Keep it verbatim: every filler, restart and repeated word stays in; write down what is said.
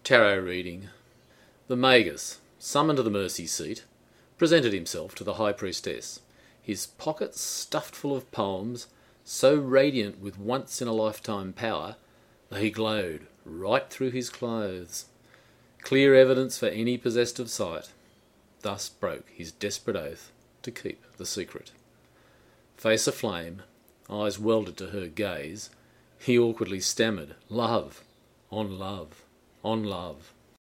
Tarot reading. The Magus, summoned to the mercy seat, presented himself to the high priestess, his pockets stuffed full of poems, so radiant with once-in-a-lifetime power that he glowed right through his clothes. Clear evidence for any possessed of sight. Thus broke his desperate oath to keep the secret. Face aflame, eyes welded to her gaze, he awkwardly stammered, "Love, on love, on love."